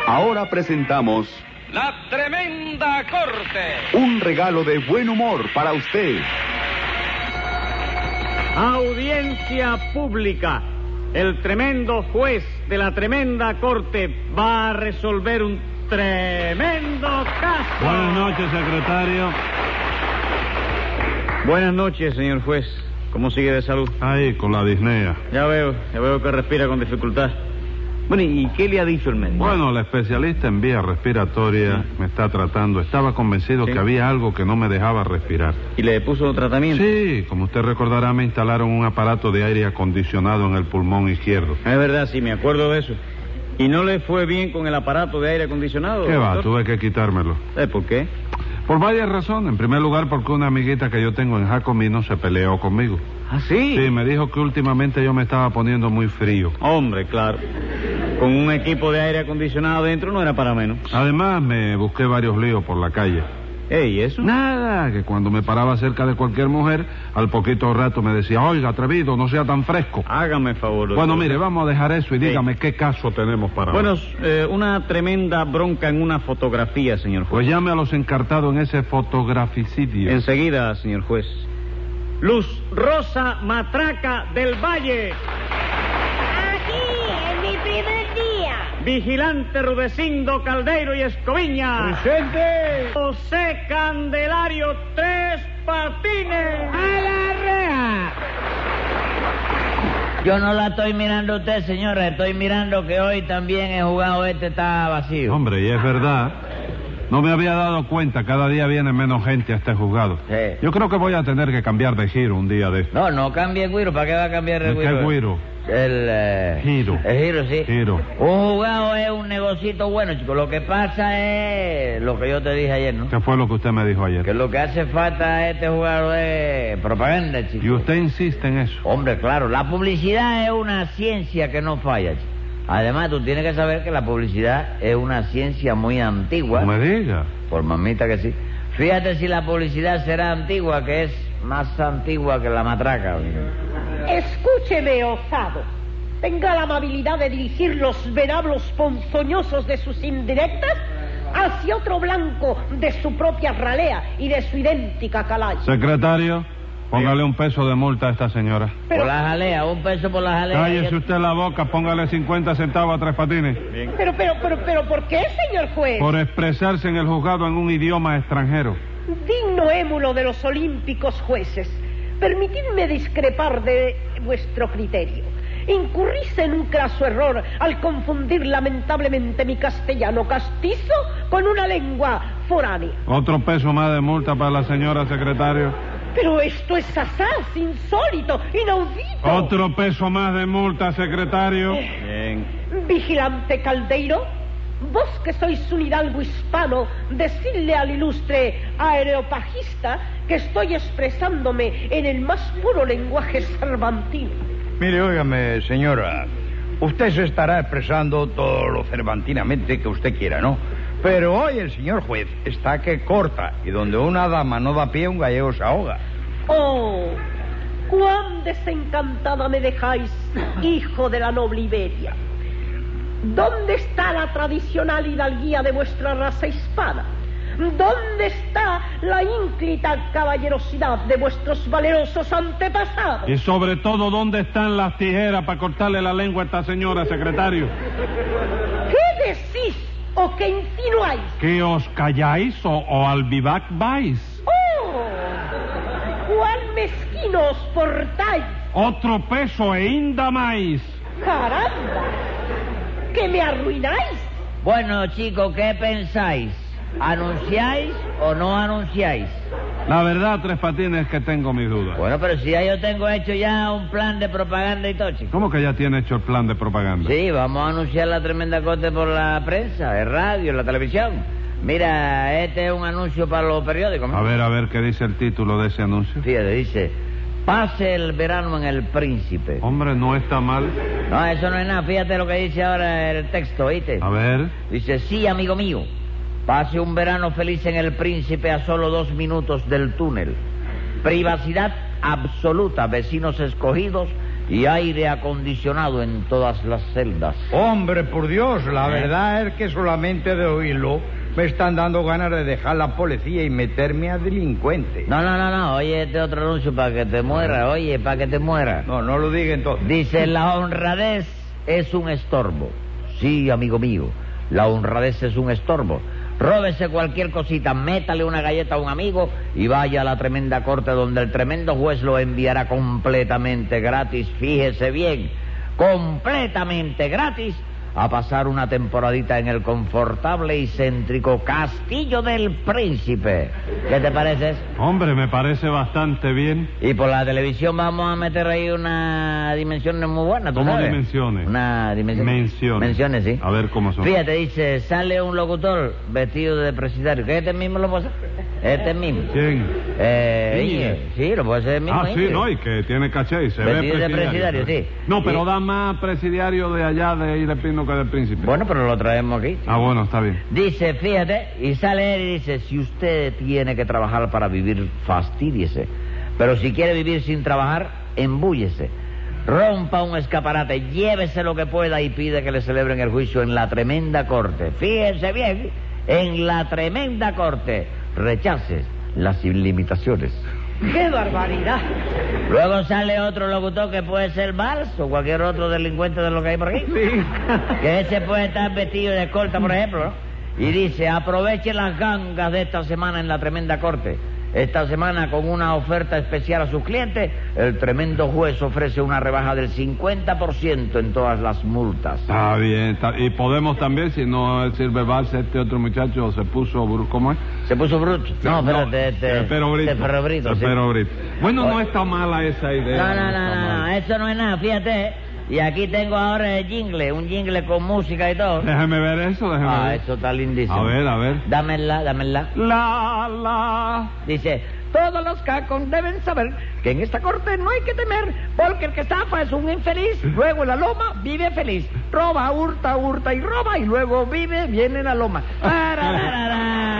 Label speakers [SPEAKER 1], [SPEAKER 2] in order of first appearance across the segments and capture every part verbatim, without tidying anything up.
[SPEAKER 1] Ahora presentamos
[SPEAKER 2] La Tremenda Corte.
[SPEAKER 1] un regalo de buen humor para usted.
[SPEAKER 3] Audiencia pública. El tremendo juez de la tremenda corte va a resolver un tremendo caso.
[SPEAKER 4] Buenas noches, secretario.
[SPEAKER 3] Buenas noches, señor juez. ¿Cómo sigue de salud?
[SPEAKER 4] Ahí, con la disnea.
[SPEAKER 3] Ya veo, ya veo que respira con dificultad. Bueno, ¿y qué le ha dicho el médico?
[SPEAKER 4] Bueno, la especialista en vías respiratorias me está tratando. Estaba convencido
[SPEAKER 3] Sí.
[SPEAKER 4] que había algo que no me dejaba respirar.
[SPEAKER 3] ¿Y le puso tratamiento?
[SPEAKER 4] Sí, como usted recordará, me instalaron un aparato de aire acondicionado en el pulmón izquierdo.
[SPEAKER 3] Es verdad, sí, me acuerdo de eso. ¿Y no le fue bien con el aparato de aire acondicionado?
[SPEAKER 4] ¿Qué va?
[SPEAKER 3] doctor?
[SPEAKER 4] Tuve que quitármelo.
[SPEAKER 3] ¿Eh, ¿Por qué?
[SPEAKER 4] Por varias razones. En primer lugar, porque una amiguita que yo tengo en Jacomino se peleó conmigo.
[SPEAKER 3] ¿Ah, sí?
[SPEAKER 4] Sí, me dijo que últimamente yo me estaba poniendo muy frío.
[SPEAKER 3] Hombre, claro. Con un equipo de aire acondicionado dentro no era para menos.
[SPEAKER 4] Además, me busqué varios líos por la calle.
[SPEAKER 3] ¿Ey, eso?
[SPEAKER 4] Nada, que cuando me paraba cerca de cualquier mujer, al poquito rato me decía, oiga, atrevido, no sea tan fresco.
[SPEAKER 3] Hágame favor.
[SPEAKER 4] Bueno,
[SPEAKER 3] doctor.
[SPEAKER 4] mire, vamos a dejar eso y
[SPEAKER 3] Sí.
[SPEAKER 4] dígame qué caso tenemos para
[SPEAKER 3] Bueno,
[SPEAKER 4] hoy.
[SPEAKER 3] eh, una tremenda bronca en una fotografía, señor juez.
[SPEAKER 4] Pues llame a los encartados en ese fotograficidio.
[SPEAKER 3] Enseguida, señor juez. Luz Rosa Matraca del Valle.
[SPEAKER 5] Aquí, en mi primer día.
[SPEAKER 3] Vigilante Rudecindo Caldeiro y Escoviña.
[SPEAKER 6] ¡Presente!
[SPEAKER 3] José Candelario Tres Patines.
[SPEAKER 6] ¡A la reja!
[SPEAKER 7] Yo no la estoy mirando a usted, señora. Estoy mirando que hoy también el juzgado este está vacío.
[SPEAKER 4] Hombre, y es verdad. No me había dado cuenta, cada día viene menos gente a este juzgado.
[SPEAKER 7] Sí.
[SPEAKER 4] Yo creo que voy a tener que cambiar de giro un día de esto.
[SPEAKER 7] No, no cambie el guiro. ¿Para qué va a cambiar el
[SPEAKER 4] ¿De
[SPEAKER 7] guiro?
[SPEAKER 4] qué guiro?
[SPEAKER 7] El... eh,
[SPEAKER 4] Giro.
[SPEAKER 7] El giro, sí.
[SPEAKER 4] Giro.
[SPEAKER 7] Un juzgado es un negocito bueno, chico. Lo que pasa es lo que yo te dije ayer, ¿no?
[SPEAKER 4] ¿Qué fue lo que usted me dijo
[SPEAKER 7] Que
[SPEAKER 4] ayer?
[SPEAKER 7] lo que hace falta a este juzgado es propaganda, chico.
[SPEAKER 4] Y usted insiste en eso.
[SPEAKER 7] Hombre, claro, la publicidad es una ciencia que no falla, chico. Además, tú tienes que saber que la publicidad es una ciencia muy antigua.
[SPEAKER 4] No me diga.
[SPEAKER 7] Por mamita que sí. Fíjate si la publicidad será antigua, que es más antigua que la matraca.
[SPEAKER 5] Escúcheme, osado. Tenga la amabilidad de dirigir los venablos ponzoñosos de sus indirectas hacia otro blanco de su propia ralea y de su idéntica calalla.
[SPEAKER 4] Secretario, póngale un peso de multa a esta señora.
[SPEAKER 5] Pero,
[SPEAKER 7] Por la jalea, un peso por la jalea.
[SPEAKER 4] Cállese
[SPEAKER 7] Yo-
[SPEAKER 4] usted la boca, póngale cincuenta centavos a Tres Patines.
[SPEAKER 5] pero, pero, pero, pero, ¿por qué, señor juez?
[SPEAKER 4] Por expresarse en el juzgado en un idioma extranjero.
[SPEAKER 5] Digno émulo de los olímpicos jueces, permitidme discrepar de vuestro criterio. Incurrís en un craso error al confundir lamentablemente mi castellano castizo con una lengua foránea.
[SPEAKER 4] Otro peso más de multa para la señora secretario.
[SPEAKER 5] Pero esto es asaz, insólito, inaudito.
[SPEAKER 4] Otro peso más de multa, secretario.
[SPEAKER 3] Bien.
[SPEAKER 5] Vigilante Caldeiro, vos que sois un hidalgo hispano, decidle al ilustre aereopagista que estoy expresándome en el más puro lenguaje cervantino.
[SPEAKER 6] Mire, óigame, señora. Usted se estará expresando todo lo cervantinamente que usted quiera, ¿no? Pero hoy el señor juez está que corta, y donde una dama no da pie, un gallego se ahoga.
[SPEAKER 5] Oh, cuán desencantada me dejáis, hijo de la noble Iberia. ¿Dónde está la tradicional hidalguía de vuestra raza hispana? ¿Dónde está la ínclita caballerosidad de vuestros valerosos antepasados?
[SPEAKER 4] Y sobre todo, ¿dónde están las tijeras para cortarle la lengua a esta señora, secretario?
[SPEAKER 5] ¿Qué decís o qué insinuáis?
[SPEAKER 4] ¿Que os calláis o, o al vivac vais?
[SPEAKER 5] ¡Oh! ¡Cuán mezquino os portáis!
[SPEAKER 4] Otro peso e inda más.
[SPEAKER 5] ¡Caramba! ¿Que me arruináis?
[SPEAKER 7] Bueno, chicos, ¿qué pensáis? ¿Anunciáis o no anunciáis?
[SPEAKER 4] La verdad, Tres Patines, es que tengo mis dudas.
[SPEAKER 7] Bueno, pero si ya yo tengo hecho ya un plan de propaganda y todo, chico.
[SPEAKER 4] ¿Cómo que ya tiene hecho el plan de propaganda?
[SPEAKER 7] Sí, vamos a anunciar la tremenda corte por la prensa, el radio, la televisión. Mira, este es un anuncio para los periódicos. ¿no?
[SPEAKER 4] A ver, a ver, ¿qué dice el título de ese anuncio?
[SPEAKER 7] Fíjate, dice, pase el verano en el Príncipe.
[SPEAKER 4] Hombre, no está mal.
[SPEAKER 7] No, eso no es nada, fíjate lo que dice ahora el texto, ¿oíste?
[SPEAKER 4] A ver.
[SPEAKER 7] Dice, sí, amigo mío, pase un verano feliz en el Príncipe a solo dos minutos del túnel. Privacidad absoluta, vecinos escogidos, y aire acondicionado en todas las celdas.
[SPEAKER 6] Hombre, por Dios, la
[SPEAKER 7] ¿Eh?
[SPEAKER 6] verdad es que solamente de oírlo me están dando ganas de dejar la policía y meterme a delincuente.
[SPEAKER 7] No, no, no, no, oye este otro anuncio para que te muera, oye, para que te muera.
[SPEAKER 6] No, no lo diga entonces.
[SPEAKER 7] Dice, la honradez es un estorbo. Sí, amigo mío, la honradez es un estorbo. Róbese cualquier cosita, métale una galleta a un amigo y vaya a la tremenda corte donde el tremendo juez lo enviará completamente gratis, fíjese bien, completamente gratis, a pasar una temporadita en el confortable y céntrico Castillo del Príncipe. ¿Qué te parece?
[SPEAKER 4] Hombre, me parece bastante bien.
[SPEAKER 7] Y por la televisión vamos a meter ahí una dimensión muy buena, ¿tú
[SPEAKER 4] ¿Cómo
[SPEAKER 7] sabes?
[SPEAKER 4] dimensiones?
[SPEAKER 7] Una dimensión.
[SPEAKER 4] Menciones.
[SPEAKER 7] Menciones, sí.
[SPEAKER 4] A ver cómo son.
[SPEAKER 7] Fíjate, dice, sale un locutor vestido de presidiario. ¿Que este mismo lo puede hacer? Este mismo.
[SPEAKER 4] ¿Quién?
[SPEAKER 7] Eh,
[SPEAKER 4] Íñiguez.
[SPEAKER 7] Íñiguez. Sí, lo puede hacer el mismo.
[SPEAKER 4] Ah, sí,
[SPEAKER 7] Íñiguez.
[SPEAKER 4] no, y que tiene caché y se
[SPEAKER 7] Vestido
[SPEAKER 4] ve
[SPEAKER 7] de presidiario, sí.
[SPEAKER 4] No, pero
[SPEAKER 7] Y-
[SPEAKER 4] da más presidiario de allá de ahí de Pino que del Príncipe.
[SPEAKER 7] Bueno, pero lo traemos aquí.
[SPEAKER 4] Ah, bueno, está bien.
[SPEAKER 7] Dice, fíjate, y sale él y dice, si usted tiene que trabajar para vivir, fastídiese. Pero si quiere vivir sin trabajar, embúllese. Rompa un escaparate, llévese lo que pueda y pide que le celebren el juicio en la tremenda corte. Fíjense bien, en la tremenda corte. Rechace las limitaciones.
[SPEAKER 5] ¡Qué barbaridad!
[SPEAKER 7] Luego sale otro locutor que puede ser Valls o cualquier otro delincuente de lo que hay por aquí.
[SPEAKER 3] Sí.
[SPEAKER 7] Que ese puede estar vestido de escolta, por ejemplo, ¿no? Y dice, aproveche las gangas de esta semana en la tremenda corte. Esta semana, con una oferta especial a sus clientes, el tremendo juez ofrece una rebaja del cincuenta por ciento en todas las multas.
[SPEAKER 4] Está bien. Está... Y podemos también, si no sirve Valls, este otro muchacho se puso... bru- ¿Cómo es?
[SPEAKER 7] ¿Se puso bruto? No, espérate, este...
[SPEAKER 4] Pero Brito.
[SPEAKER 7] este Ferro Brito, sí.
[SPEAKER 4] Ferro Brito. Bueno, no
[SPEAKER 7] Oye.
[SPEAKER 4] está mala esa idea.
[SPEAKER 7] No, no, no,
[SPEAKER 4] está
[SPEAKER 7] no, no,
[SPEAKER 4] mal.
[SPEAKER 7] eso no es nada, fíjate. Y aquí tengo ahora el jingle, un jingle con música y todo.
[SPEAKER 4] Déjeme ver eso, déjeme
[SPEAKER 7] Ah,
[SPEAKER 4] ver.
[SPEAKER 7] eso está lindísimo.
[SPEAKER 4] A ver, a ver.
[SPEAKER 7] Dámela, dámela.
[SPEAKER 4] La, la...
[SPEAKER 7] Dice, todos los cacos deben saber que en esta corte no hay que temer, porque el que estafa es un infeliz, luego en la loma vive feliz. Roba, hurta, hurta y roba, y luego vive, viene en la loma. Tararara.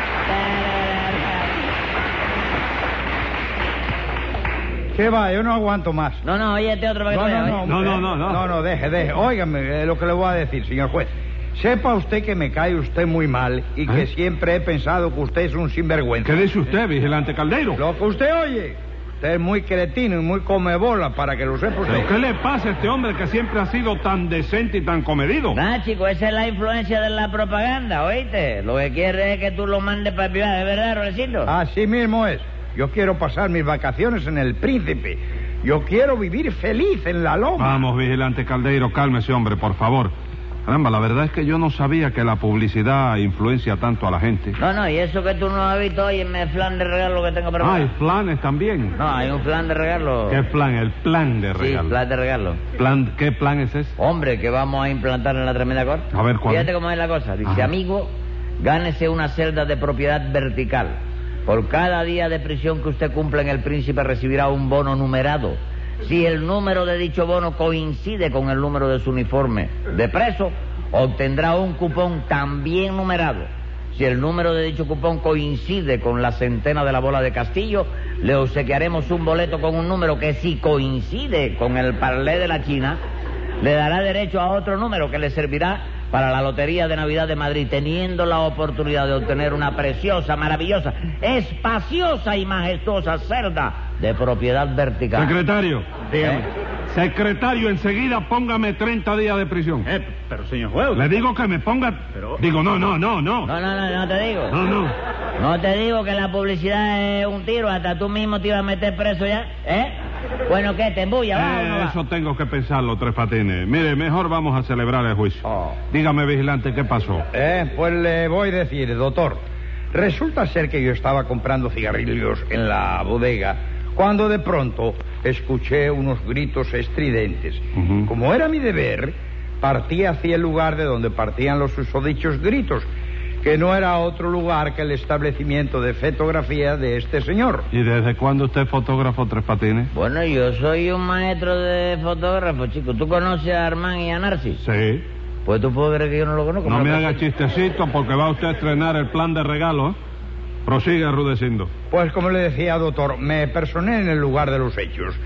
[SPEAKER 6] ¿Qué va? Yo no aguanto más.
[SPEAKER 7] No, no, oye, este otro para que
[SPEAKER 6] No,
[SPEAKER 7] te
[SPEAKER 6] no,
[SPEAKER 7] vea,
[SPEAKER 6] no,
[SPEAKER 7] ¿eh?
[SPEAKER 4] No, no,
[SPEAKER 6] eh,
[SPEAKER 4] no, no.
[SPEAKER 6] No, no, deje, deje. Óigame eh, lo que le voy a decir, señor juez. Sepa usted que me cae usted muy mal y que
[SPEAKER 4] ¿Eh?
[SPEAKER 6] siempre he pensado que usted es un sinvergüenza.
[SPEAKER 4] ¿Qué dice usted, vigilante Caldeiro?
[SPEAKER 6] Lo que usted oye. Usted es muy cretino y muy comebola, para que lo sepa usted.
[SPEAKER 4] ¿Pero qué le pasa a este hombre que siempre ha sido tan decente y tan comedido?
[SPEAKER 7] Nada, chico, esa es la influencia de la propaganda, ¿oíste? Lo que quiere es que tú lo mandes para privado, ¿es verdad, Rolecito?
[SPEAKER 6] Así mismo es. Yo quiero pasar mis vacaciones en el Príncipe. Yo quiero vivir feliz en la loma.
[SPEAKER 4] Vamos, vigilante Caldeiro, cálmese, hombre, por favor. Caramba, la verdad es que yo no sabía que la publicidad influencia tanto a la gente.
[SPEAKER 7] No, no, y eso que tú no has visto hoy en el flan de regalo que tengo preparado.
[SPEAKER 4] Ah, hay planes también.
[SPEAKER 7] No, hay un plan de regalo.
[SPEAKER 4] ¿Qué plan? El plan de
[SPEAKER 7] Sí,
[SPEAKER 4] regalo.
[SPEAKER 7] plan de regalo.
[SPEAKER 4] Plan- ¿Qué plan es ese?
[SPEAKER 7] Hombre, que vamos a implantar en la tremenda corte.
[SPEAKER 4] A ver, ¿cuál
[SPEAKER 7] Fíjate
[SPEAKER 4] es?
[SPEAKER 7] cómo es la cosa. Dice,
[SPEAKER 4] Ajá.
[SPEAKER 7] amigo, gánese una celda de propiedad vertical. Por cada día de prisión que usted cumpla en el Príncipe recibirá un bono numerado. Si el número de dicho bono coincide con el número de su uniforme de preso, obtendrá un cupón también numerado. Si el número de dicho cupón coincide con la centena de la bola de Castillo, le obsequiaremos un boleto con un número que, si coincide con el parlé de la China, le dará derecho a otro número que le servirá para la Lotería de Navidad de Madrid, teniendo la oportunidad de obtener una preciosa, maravillosa, espaciosa y majestuosa celda de propiedad vertical.
[SPEAKER 4] Secretario.
[SPEAKER 7] Dígame.
[SPEAKER 4] ¿Eh? Secretario, enseguida póngame treinta días de prisión.
[SPEAKER 3] Eh, pero señor juez...
[SPEAKER 4] Le digo que me ponga...
[SPEAKER 3] Pero-
[SPEAKER 4] Digo, no, no, no, no.
[SPEAKER 7] No, no, no, no te digo.
[SPEAKER 4] No, no.
[SPEAKER 7] No te digo que la publicidad es un tiro, hasta tú mismo te ibas a meter preso ya, ¿eh? Bueno, ¿qué? ¿Te embulla, va o no
[SPEAKER 4] Eh,
[SPEAKER 7] va?
[SPEAKER 4] eso tengo que pensarlo, Tres Patines. Mire, mejor vamos a celebrar el juicio.
[SPEAKER 6] Oh.
[SPEAKER 4] Dígame, vigilante, ¿qué pasó?
[SPEAKER 6] Eh, pues le voy a decir, doctor. Resulta ser que yo estaba comprando cigarrillos en la bodega cuando de pronto escuché unos gritos estridentes.
[SPEAKER 4] Ujú.
[SPEAKER 6] Como era mi deber, partí hacia el lugar de donde partían los susodichos gritos, que no era otro lugar que el establecimiento de fotografía de este señor.
[SPEAKER 4] ¿Y desde cuándo usted es fotógrafo, Tres Patines?
[SPEAKER 7] Bueno, yo soy un maestro de fotógrafo, chico. ¿Tú conoces a Armán y a Narcis?
[SPEAKER 4] Sí.
[SPEAKER 7] Pues tú puedes creer que yo no lo conozco.
[SPEAKER 4] No
[SPEAKER 7] pero
[SPEAKER 4] me
[SPEAKER 7] pues-
[SPEAKER 4] haga chistecito porque va usted a estrenar el plan de regalo, ¿eh? Prosigue, Rudecindo.
[SPEAKER 6] Pues como le decía, doctor, me personé en el lugar de los hechos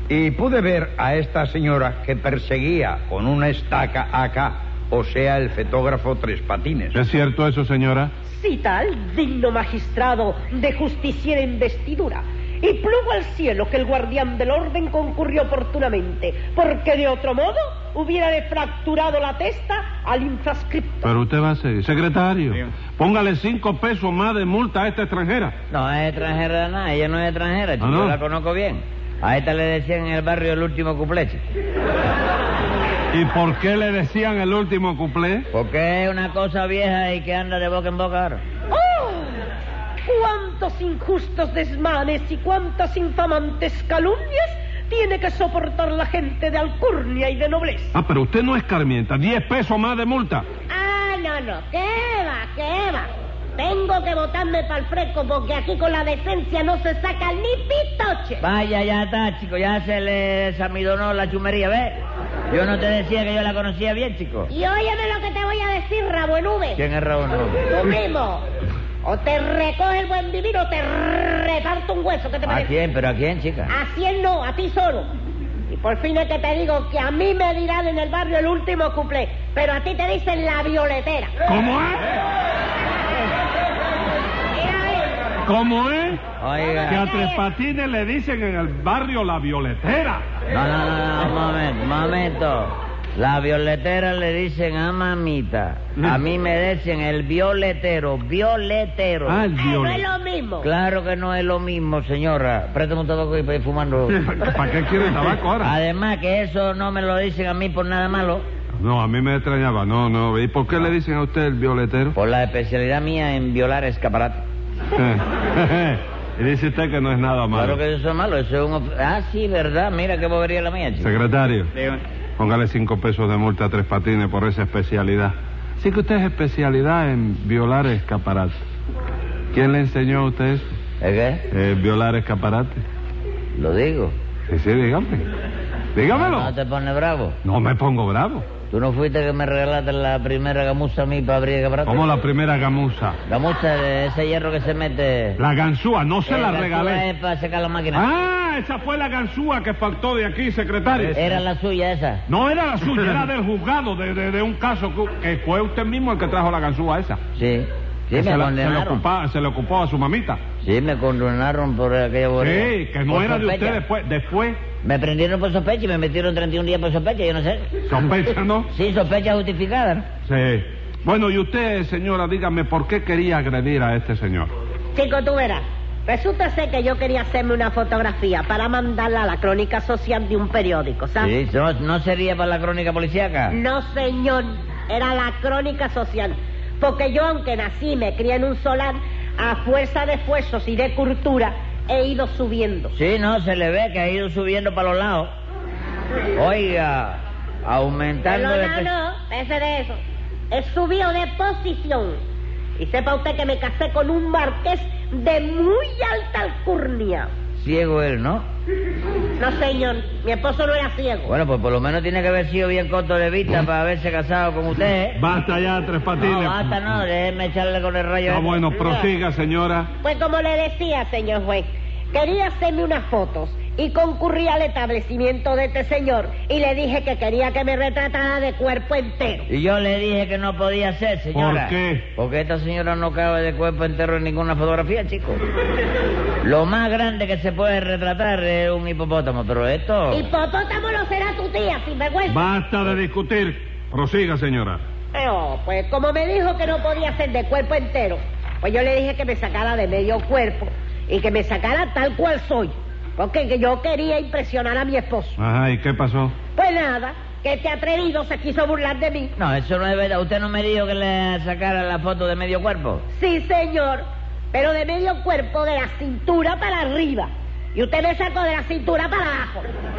[SPEAKER 6] Y pude ver a esta señora que perseguía con una estaca acá, o sea, el fotógrafo Tres Patines.
[SPEAKER 4] ¿Es cierto eso, señora?
[SPEAKER 5] Sí, tal, digno magistrado de justiciera investidura. Y plugo al cielo que el guardián del orden concurrió oportunamente, porque de otro modo hubiera fracturado la testa al infrascripto.
[SPEAKER 4] Pero usted va a seguir. Secretario, sí. Póngale cinco pesos más de multa a esta extranjera.
[SPEAKER 7] No es extranjera de nada, ella no es extranjera, chico, ¿Ah, no? Yo la conozco bien. A esta le decían en el barrio el último cuplé, chico.
[SPEAKER 4] ¿Y por qué le decían el último cuplé?
[SPEAKER 7] Porque es una cosa vieja y que anda de boca en boca ahora.
[SPEAKER 5] ¡Oh! ¡Cuántos injustos desmanes y cuántas infamantes calumnias tiene que soportar la gente de alcurnia y de nobleza!
[SPEAKER 4] Ah, pero usted no es escarmienta. Diez pesos más de multa.
[SPEAKER 5] Ah, no, no. ¿Qué va? ¿Qué va? Tengo que botarme para el fresco porque aquí con la decencia no se saca ni pitoche.
[SPEAKER 7] Vaya, ya está, chico. Ya se le desamidonó la chumería, ¿ves? Yo no te decía que yo la conocía bien, chico.
[SPEAKER 5] Y óyeme lo que te voy a decir, rabo en nube.
[SPEAKER 7] ¿Quién es rabo en nube?
[SPEAKER 5] Tú mismo. O te recoge el buen divino o te reparto un hueso. ¿Qué te parece?
[SPEAKER 7] ¿A quién? ¿Pero a quién, chica?
[SPEAKER 5] A cien no, a ti solo. Y por fin es que te digo que a mí me dirán en el barrio el último cuplé, pero a ti te dicen la violetera.
[SPEAKER 4] ¿Cómo es? ¿Cómo es?
[SPEAKER 7] Oiga.
[SPEAKER 4] Que a Tres Patines le dicen en el barrio la violetera.
[SPEAKER 7] No, no, no, no, un momento, un momento. La violetera le dicen a mamita. A mí me dicen el violetero, violetero.
[SPEAKER 4] Ah, el violetero.
[SPEAKER 5] No es lo mismo.
[SPEAKER 7] Claro que no es lo mismo, señora. Préstame un tabaco y para ir fumando.
[SPEAKER 4] ¿Para qué quiere tabaco ahora?
[SPEAKER 7] Además que eso no me lo dicen a mí por nada malo.
[SPEAKER 4] No, a mí me extrañaba, no, no. ¿Y por qué
[SPEAKER 7] no.
[SPEAKER 4] le dicen a usted el violetero?
[SPEAKER 7] Por la especialidad mía en violar escaparates.
[SPEAKER 4] Y dice usted que no es nada malo.
[SPEAKER 7] Claro que eso es malo, eso es un... Of... Ah, sí, ¿verdad? Mira qué bobería la mía, chico.
[SPEAKER 4] Secretario, Dígame. Póngale cinco pesos de multa a Tres Patines por esa especialidad. Sí que usted es especialidad en violar escaparates. ¿Quién le enseñó a usted eso?
[SPEAKER 7] ¿El qué?
[SPEAKER 4] Eh, violar escaparates.
[SPEAKER 7] Lo digo.
[SPEAKER 4] Sí, sí, dígame. Dígamelo.
[SPEAKER 7] No, no te pones bravo.
[SPEAKER 4] No me pongo bravo.
[SPEAKER 7] ¿Tú no fuiste que me regalaste la primera gamuza a mí para abrir escaparates?
[SPEAKER 4] ¿Cómo la primera gamuza?
[SPEAKER 7] Gamuza de ese hierro que se mete...
[SPEAKER 4] La ganzúa, no se
[SPEAKER 7] eh,
[SPEAKER 4] la
[SPEAKER 7] ganzúa
[SPEAKER 4] regalé.
[SPEAKER 7] Es para secar la máquina.
[SPEAKER 4] Ah, esa fue la ganzúa que faltó de aquí, secretario.
[SPEAKER 7] ¿Era la suya esa?
[SPEAKER 4] No era la suya, era del juzgado, de, de, de un caso que, que fue usted mismo el que trajo la ganzúa esa.
[SPEAKER 7] Sí. Sí,
[SPEAKER 4] me
[SPEAKER 7] se, la,
[SPEAKER 4] se, le ocupaba, se le ocupó a su mamita.
[SPEAKER 7] Sí, me condenaron por aquella bobería.
[SPEAKER 4] Sí, que no
[SPEAKER 7] por
[SPEAKER 4] era
[SPEAKER 7] sospecha.
[SPEAKER 4] de usted después. después.
[SPEAKER 7] Me prendieron por sospecha y me metieron treinta y un días por sospecha, yo no sé.
[SPEAKER 4] ¿Sospecha, no?
[SPEAKER 7] Sí, sospecha justificada, ¿no?
[SPEAKER 4] Sí. Bueno, y usted, señora, dígame, ¿por qué quería agredir a este señor?
[SPEAKER 5] Chico, tú verás. Resulta ser que yo quería hacerme una fotografía para mandarla a la crónica social de un periódico, ¿sabes?
[SPEAKER 7] Sí, ¿no, no sería para la crónica policíaca?
[SPEAKER 5] No, señor. Era la crónica social. Porque yo, aunque nací y me crié en un solar, a fuerza de esfuerzos y de cultura, he ido subiendo.
[SPEAKER 7] Sí, no, se le ve que ha ido subiendo para los lados. Oiga, aumentando...
[SPEAKER 5] Pero
[SPEAKER 7] de
[SPEAKER 5] no,
[SPEAKER 7] pe-
[SPEAKER 5] no, ese de eso. He subido de posición. Y sepa usted que me casé con un marqués de muy alta alcurnia.
[SPEAKER 7] Ciego él, ¿no?
[SPEAKER 5] No, señor, mi esposo no era ciego.
[SPEAKER 7] Bueno, pues por lo menos tiene que haber sido bien corto de vista para haberse casado con usted, ¿eh?
[SPEAKER 4] Basta ya, Tres Patines.
[SPEAKER 7] No, basta no, déjeme echarle con el rayo.
[SPEAKER 4] Ah,
[SPEAKER 7] ese.
[SPEAKER 4] bueno, prosiga, señora.
[SPEAKER 5] Pues como le decía, señor juez, quería hacerme unas fotos y concurrí al establecimiento de este señor y le dije que quería que me retratara de cuerpo entero.
[SPEAKER 7] Y yo le dije que no podía ser, señora.
[SPEAKER 4] ¿Por qué?
[SPEAKER 7] Porque esta señora no cabe de cuerpo entero en ninguna fotografía, chico. Lo más grande que se puede retratar es un hipopótamo, pero esto...
[SPEAKER 5] Hipopótamo no será tu tía, sinvergüenza.
[SPEAKER 4] Basta de discutir. Prosiga, señora.
[SPEAKER 5] No, pues como me dijo que no podía ser de cuerpo entero, pues yo le dije que me sacara de medio cuerpo y que me sacara tal cual soy. Porque que yo quería impresionar a mi esposo.
[SPEAKER 4] Ajá, ¿y qué pasó?
[SPEAKER 5] Pues nada, que este atrevido se quiso burlar de mí.
[SPEAKER 7] No, eso no es verdad. ¿Usted no me dijo que le sacara la foto de medio cuerpo?
[SPEAKER 5] Sí, señor, pero de medio cuerpo, de la cintura para arriba. Y usted me sacó de la cintura para abajo.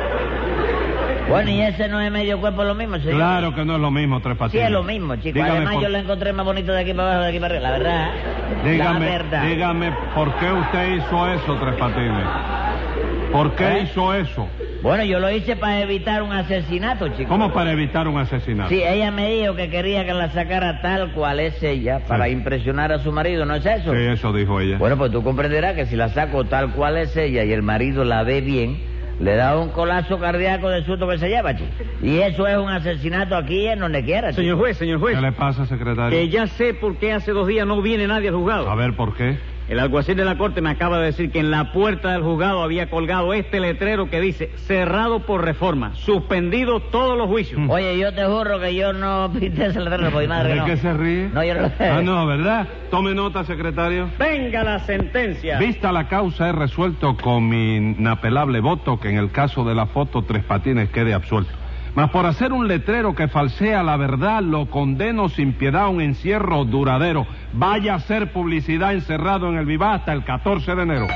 [SPEAKER 7] Bueno, ¿y ese no es medio cuerpo lo mismo, señor?
[SPEAKER 4] Claro que no es lo mismo, Tres
[SPEAKER 7] Sí,
[SPEAKER 4] Patines.
[SPEAKER 7] es lo mismo, chico.
[SPEAKER 4] Dígame
[SPEAKER 7] Además,
[SPEAKER 4] por-
[SPEAKER 7] yo lo encontré más bonito de aquí para abajo, de aquí para arriba. La verdad, ¿eh?
[SPEAKER 4] Dígame,
[SPEAKER 7] La verdad.
[SPEAKER 4] dígame, ¿por qué usted hizo eso, Tres Patines? ¿Por qué
[SPEAKER 7] ¿Eh?
[SPEAKER 4] hizo eso?
[SPEAKER 7] Bueno, yo lo hice para evitar un asesinato, chico.
[SPEAKER 4] ¿Cómo para evitar un asesinato?
[SPEAKER 7] Sí, ella me dijo que quería que la sacara tal cual es ella para
[SPEAKER 4] Sí.
[SPEAKER 7] impresionar a su marido, ¿no es eso?
[SPEAKER 4] Sí, eso dijo ella.
[SPEAKER 7] Bueno, pues tú comprenderás que si la saco tal cual es ella y el marido la ve bien, Le da un colapso cardíaco de susto que se lleva, chico. Y eso es un asesinato aquí en donde quiera, chico.
[SPEAKER 3] Señor juez, señor juez.
[SPEAKER 4] ¿Qué le pasa, secretario?
[SPEAKER 3] Que ya sé por qué hace dos días no viene nadie al juzgado.
[SPEAKER 4] A ver, ¿por qué?
[SPEAKER 3] El alguacil de la corte me acaba de decir que en la puerta del juzgado había colgado este letrero que dice cerrado por reforma, suspendido todos los juicios.
[SPEAKER 7] Oye, yo te juro que yo no pinté ese letrero, por mi madre que
[SPEAKER 4] ¿De
[SPEAKER 7] no.
[SPEAKER 4] qué se ríe?
[SPEAKER 7] No, yo no.
[SPEAKER 4] Ah, no, ¿verdad? Tome nota, secretario.
[SPEAKER 3] Venga la sentencia.
[SPEAKER 4] Vista la causa, he resuelto con mi inapelable voto que en el caso de la foto Tres Patines quede absuelto. Mas por hacer un letrero que falsea la verdad, lo condeno sin piedad a un encierro duradero. Vaya a hacer publicidad encerrado en el Vivá hasta el catorce de enero.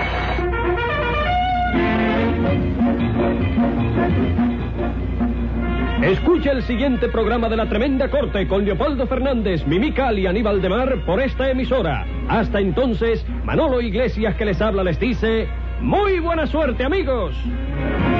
[SPEAKER 8] Escucha el siguiente programa de La Tremenda Corte con Leopoldo Fernández, Mimical y Aníbal de Mar por esta emisora. Hasta entonces, Manolo Iglesias que les habla les dice... ¡Muy buena suerte, amigos!